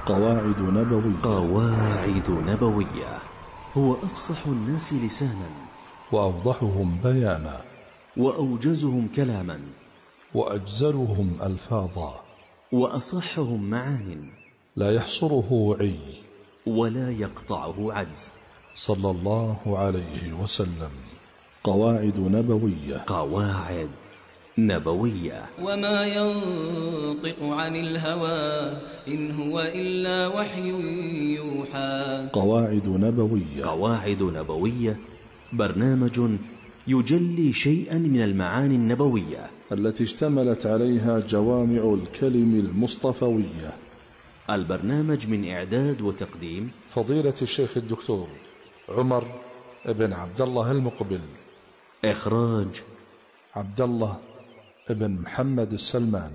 قواعد نبوية. قواعد نبوية. هو أفصح الناس لسانا، وأوضحهم بيانا، وأوجزهم كلاما، وأجزلهم ألفاظا، وأصحهم معان، لا يحصره وعي ولا يقطعه عجز، صلى الله عليه وسلم. قواعد نبوية. قواعد نبوية. وما ينطق عن الهوى إن هو إلا وحي يوحى. قواعد نبوية. قواعد نبوية برنامج يجلي شيئا من المعاني النبوية التي اشتملت عليها جوامع الكلم المصطفوية. البرنامج من إعداد وتقديم فضيلة الشيخ الدكتور عمر بن عبد الله المقبل. إخراج عبد الله بن محمد السلمان.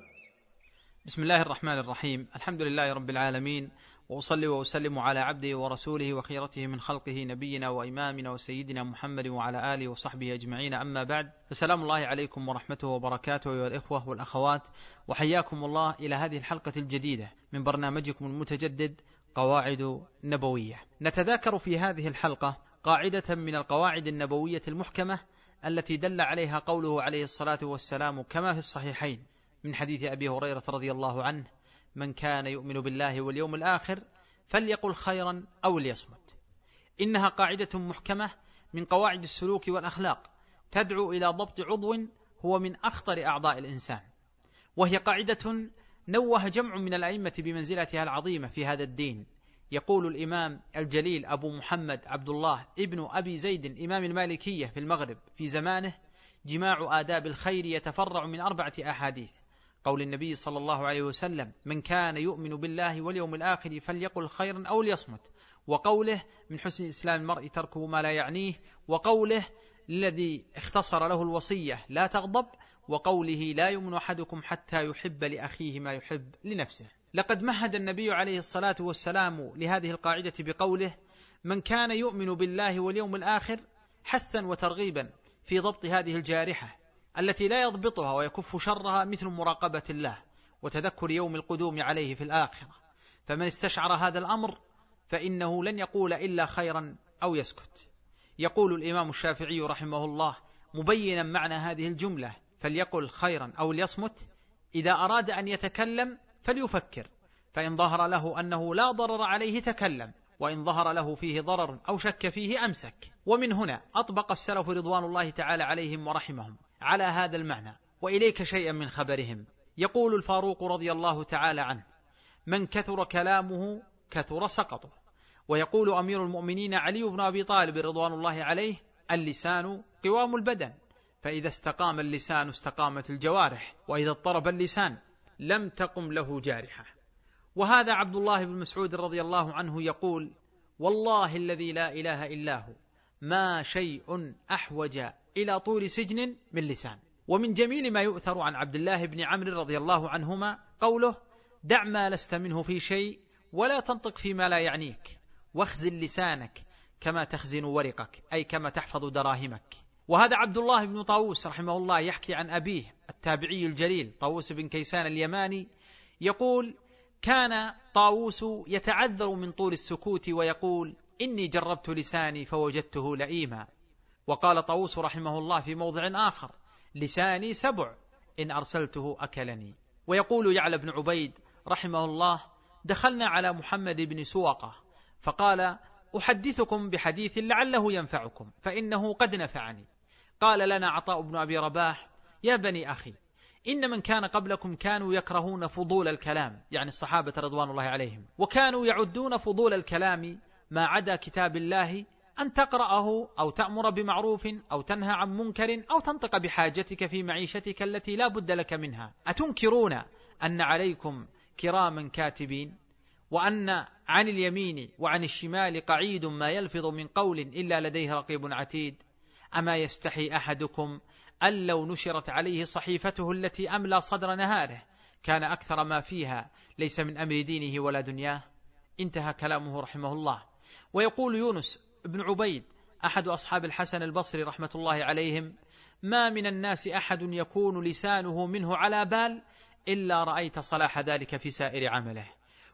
بسم الله الرحمن الرحيم. الحمد لله رب العالمين، وأصلي وأسلم على عبده ورسوله وخيرته من خلقه نبينا وإمامنا وسيدنا محمد وعلى آله وصحبه أجمعين. أما بعد، فسلام الله عليكم ورحمته وبركاته أيها الإخوة والأخوات، وحياكم الله إلى هذه الحلقة الجديدة من برنامجكم المتجدد قواعد نبوية. نتذاكر في هذه الحلقة قاعدة من القواعد النبوية المحكمة التي دل عليها قوله عليه الصلاة والسلام كما في الصحيحين من حديث أبي هريرة رضي الله عنه: من كان يؤمن بالله واليوم الآخر فليقل خيرا أو ليصمت. إنها قاعدة محكمة من قواعد السلوك والأخلاق، تدعو إلى ضبط عضو هو من أخطر أعضاء الإنسان، وهي قاعدة نوه جمع من الأئمة بمنزلتها العظيمة في هذا الدين. يقول الإمام الجليل أبو محمد عبد الله ابن أبي زيد إمام المالكية في المغرب في زمانه: جماع آداب الخير يتفرع من 4 أحاديث. قول النبي صلى الله عليه وسلم: من كان يؤمن بالله واليوم الآخر فليقل خيرا أو ليصمت. وقوله: من حسن إسلام المرء تركه ما لا يعنيه. وقوله الذي اختصر له الوصية: لا تغضب. وقوله: لا يؤمن أحدكم حتى يحب لأخيه ما يحب لنفسه. لقد مهد النبي عليه الصلاة والسلام لهذه القاعدة بقوله: من كان يؤمن بالله واليوم الآخر، حثا وترغيبا في ضبط هذه الجارحة التي لا يضبطها ويكف شرها مثل مراقبة الله وتذكر يوم القدوم عليه في الآخرة. فمن استشعر هذا الأمر فإنه لن يقول إلا خيرا أو يسكت. يقول الإمام الشافعي رحمه الله مبينا معنى هذه الجملة: فليقل خيرا أو ليصمت: إذا أراد أن يتكلم فليفكر، فإن ظهر له أنه لا ضرر عليه تكلم، وإن ظهر له فيه ضرر أو شك فيه أمسك. ومن هنا أطبق السلف رضوان الله تعالى عليهم ورحمهم على هذا المعنى. وإليك شيئا من خبرهم. يقول الفاروق رضي الله تعالى عنه: من كثر كلامه كثر سقطه. ويقول أمير المؤمنين علي بن أبي طالب رضوان الله عليه: اللسان قوام البدن، فإذا استقام اللسان استقامت الجوارح، وإذا اضطرب اللسان لم تقم له جارحة. وهذا عبد الله بن مسعود رضي الله عنه يقول: والله الذي لا إله إلا هو ما شيء أحوج إلى طول سجن من لسان. ومن جميل ما يؤثر عن عبد الله بن عمرو رضي الله عنهما قوله: دع ما لست منه في شيء ولا تنطق فيما لا يعنيك، واخزن لسانك كما تخزن ورقك، أي كما تحفظ دراهمك. وهذا عبد الله بن طاووس رحمه الله يحكي عن أبيه التابعي الجليل طاووس بن كيسان اليماني يقول: كان طاووس يتعذر من طول السكوت ويقول: إني جربت لساني فوجدته لئيما. وقال طاووس رحمه الله في موضع آخر: لساني سبع إن أرسلته أكلني. ويقول يعلى بن عبيد رحمه الله: دخلنا على محمد بن سوقة فقال: أحدثكم بحديث لعله ينفعكم فإنه قد نفعني. قال لنا عطاء بن أبي رباح: يا بني أخي، إن من كان قبلكم كانوا يكرهون فضول الكلام، يعني الصحابة رضوان الله عليهم، وكانوا يعدون فضول الكلام ما عدا كتاب الله أن تقرأه أو تأمر بمعروف أو تنهى عن منكر أو تنطق بحاجتك في معيشتك التي لا بد لك منها. أتنكرون أن عليكم كراما كاتبين، وأن عن اليمين وعن الشمال قعيد ما يلفظ من قول إلا لديه رقيب عتيد؟ أما يستحي أحدكم أن لو نشرت عليه صحيفته التي أملى صدر نهاره كان أكثر ما فيها ليس من أمر دينه ولا دنياه؟ انتهى كلامه رحمه الله. ويقول يونس بن عبيد أحد أصحاب الحسن البصري رحمة الله عليهم: ما من الناس أحد يكون لسانه منه على بال إلا رأيت صلاح ذلك في سائر عمله.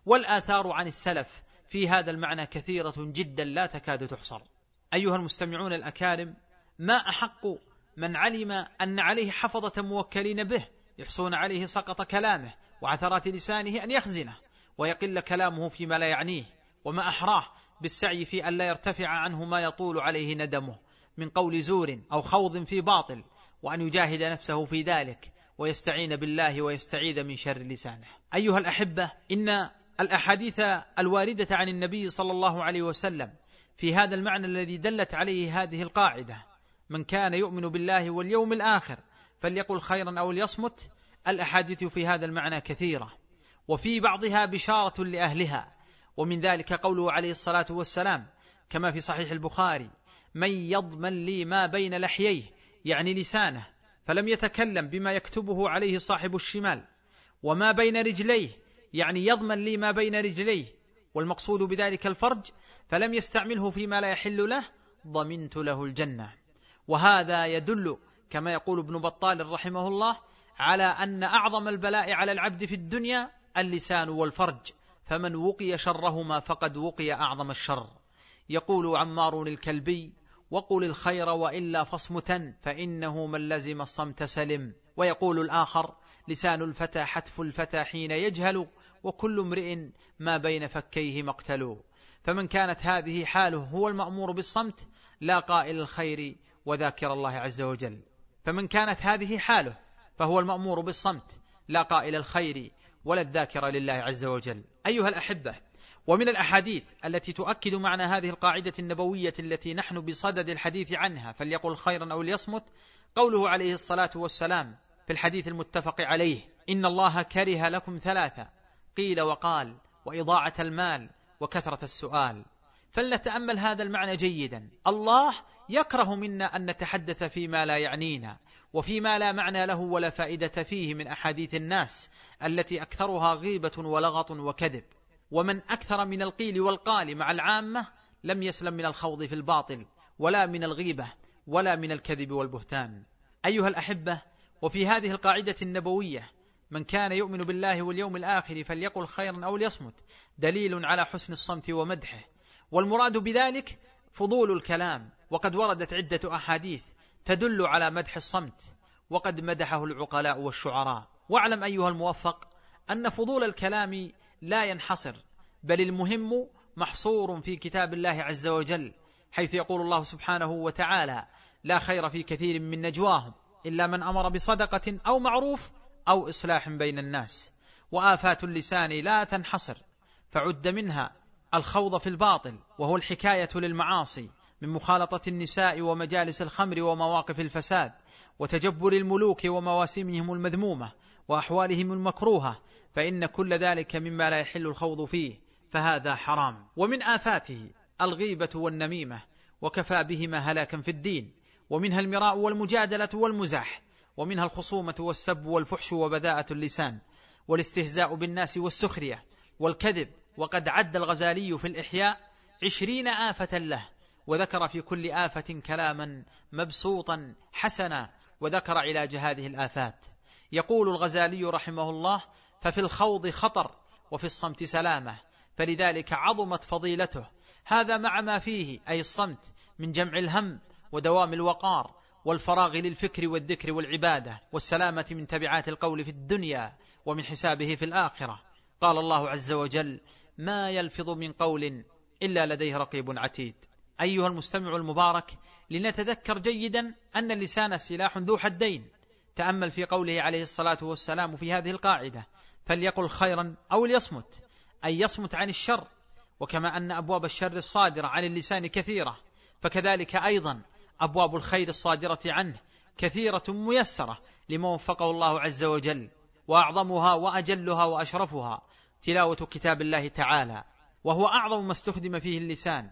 والآثار عن السلف في هذا المعنى كثيرة جدا لا تكاد تحصر. أيها المستمعون الأكارم، ما أحق من علم أن عليه حفظة موكلين به يحصون عليه سقط كلامه وعثرات لسانه أن يخزنه ويقل كلامه فيما لا يعنيه، وما أحراه بالسعي في أن لا يرتفع عنه ما يطول عليه ندمه من قول زور أو خوض في باطل، وأن يجاهد نفسه في ذلك ويستعين بالله ويستعيذ من شر لسانه. أيها الأحبة، إن الأحاديث الواردة عن النبي صلى الله عليه وسلم في هذا المعنى الذي دلت عليه هذه القاعدة: من كان يؤمن بالله واليوم الآخر فليقل خيرا أو ليصمت، الأحاديث في هذا المعنى كثيرة، وفي بعضها بشارة لأهلها، ومن ذلك قوله عليه الصلاة والسلام كما في صحيح البخاري: من يضمن لي ما بين لحييه، يعني لسانه، فلم يتكلم بما يكتبه عليه صاحب الشمال، وما بين رجليه، يعني يضمن لي ما بين رجليه، والمقصود بذلك الفرج، فلم يستعمله فيما لا يحل له، ضمنت له الجنة. وهذا يدل كما يقول ابن بطال رحمه الله على أن أعظم البلاء على العبد في الدنيا اللسان والفرج، فمن وقي شرهما فقد وقي أعظم الشر. يقول عمار الكلبي: وقل الخير وإلا فاصمتا فإنه من لزم الصمت سلم. ويقول الآخر: لسان الفتى حتف الفتى حين يجهل، وكل امرئ ما بين فكيه مقتل. فمن كانت هذه حاله هو المأمور بالصمت لا قائل الخير وذاكر الله عز وجل. فمن كانت هذه حاله فهو المأمور بالصمت لا قائل الخير ولا الذاكر لله عز وجل. أيها الأحبة، ومن الأحاديث التي تؤكد معنى هذه القاعدة النبوية التي نحن بصدد الحديث عنها فليقل خيرا أو ليصمت قوله عليه الصلاة والسلام في الحديث المتفق عليه: إن الله كره لكم ثلاثة، قيل وقال، وإضاعة المال، وكثرة السؤال. فلنتأمل هذا المعنى جيدا. الله يكره منا أن نتحدث فيما لا يعنينا وفيما لا معنى له ولا فائدة فيه من أحاديث الناس التي أكثرها غيبة ولغط وكذب. ومن أكثر من القيل والقال مع العامة لم يسلم من الخوض في الباطل ولا من الغيبة ولا من الكذب والبهتان. أيها الأحبة، وفي هذه القاعدة النبوية: من كان يؤمن بالله واليوم الآخر فليقل خيرا أو ليصمت، دليل على حسن الصمت ومدحه، والمراد بذلك فضول الكلام. وقد وردت عدة أحاديث تدل على مدح الصمت، وقد مدحه العقلاء والشعراء. واعلم أيها الموفق أن فضول الكلام لا ينحصر، بل المهم محصور في كتاب الله عز وجل، حيث يقول الله سبحانه وتعالى: لا خير في كثير من نجواهم إلا من أمر بصدقة أو معروف أو إصلاح بين الناس. وآفات اللسان لا تنحصر، فعد منها الخوض في الباطل، وهو الحكاية للمعاصي من مخالطة النساء ومجالس الخمر ومواقف الفساد وتجبر الملوك ومواسمهم المذمومة وأحوالهم المكروهة، فإن كل ذلك مما لا يحل الخوض فيه، فهذا حرام. ومن آفاته الغيبة والنميمة، وكفى بهما هلاكا في الدين، ومنها المراء والمجادلة والمزاح، ومنها الخصومة والسب والفحش وبذاءة اللسان والاستهزاء بالناس والسخرية والكذب. وقد عد الغزالي في الإحياء 20 آفة له، وذكر في كل آفة كلاما مبسوطا حسنا، وذكر علاج هذه الآفات. يقول الغزالي رحمه الله: ففي الخوض خطر وفي الصمت سلامة، فلذلك عظمت فضيلته. هذا مع ما فيه، أي الصمت، من جمع الهم ودوام الوقار والفراغ للفكر والذكر والعبادة والسلامة من تبعات القول في الدنيا ومن حسابه في الآخرة. قال الله عز وجل: ما يلفظ من قول إلا لديه رقيب عتيد. أيها المستمع المبارك، لنتذكر جيدا أن اللسان سلاح ذو حدين. تأمل في قوله عليه الصلاة والسلام في هذه القاعدة: فليقل خيرا أو ليصمت، أي يصمت عن الشر. وكما أن أبواب الشر الصادرة عن اللسان كثيرة، فكذلك أيضا أبواب الخير الصادرة عنه كثيرة ميسرة لمن وفقه الله عز وجل، وأعظمها وأجلها وأشرفها تلاوة كتاب الله تعالى، وهو أعظم ما استخدم فيه اللسان.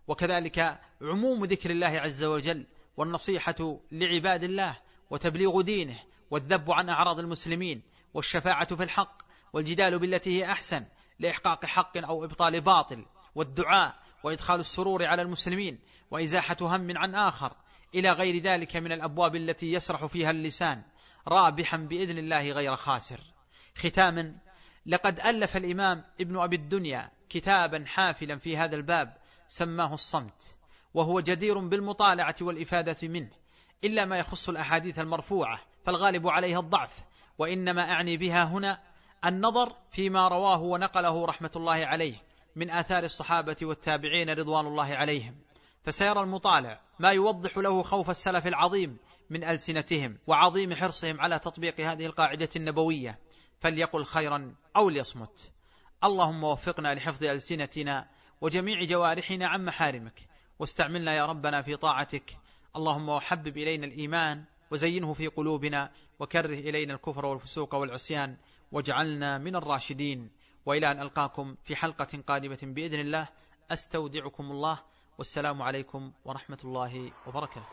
وكذلك عموم ذكر الله عز وجل، والنصيحة لعباد الله، وتبليغ دينه، والذب عن أعراض المسلمين، والشفاعة في الحق، والجدال بالتي هي أحسن لإحقاق حق أو إبطال باطل، والدعاء، وإدخال السرور على المسلمين، وإزاحة هم عن آخر، إلى غير ذلك من الأبواب التي يسرح فيها اللسان رابحا بإذن الله غير خاسر. ختاما، لقد ألف الإمام ابن أبي الدنيا كتابا حافلا في هذا الباب سماه الصمت، وهو جدير بالمطالعة والإفادة منه، إلا ما يخص الأحاديث المرفوعة فالغالب عليها الضعف، وإنما أعني بها هنا النظر فيما رواه ونقله رحمة الله عليه من آثار الصحابة والتابعين رضوان الله عليهم، فسيرى المطالع ما يوضح له خوف السلف العظيم من ألسنتهم وعظيم حرصهم على تطبيق هذه القاعدة النبوية، فليقل خيرا أو ليصمت. اللهم وفقنا لحفظ ألسنتنا وجميع جوارحنا عن محارمك، واستعملنا يا ربنا في طاعتك. اللهم وحبب إلينا الإيمان وزينه في قلوبنا، وكره إلينا الكفر والفسوق والعصيان، واجعلنا من الراشدين. وإلى أن ألقاكم في حلقة قادمة بإذن الله، أستودعكم الله، والسلام عليكم ورحمة الله وبركاته.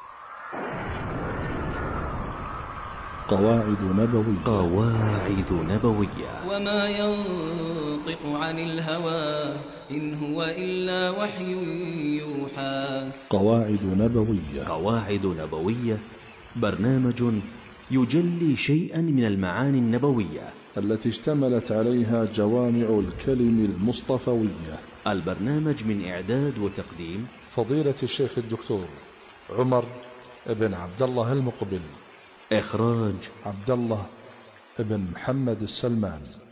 قواعد نبوية. وما ينطق عن الهوى إن هو إلا وحي يوحى. قواعد نبوية برنامج يجلي شيئا من المعاني النبوية التي اشتملت عليها جوامع الكلم المصطفوية. البرنامج من إعداد وتقديم فضيلة الشيخ الدكتور عمر بن عبد الله المقبل. إخراج عبد الله بن محمد السلمان.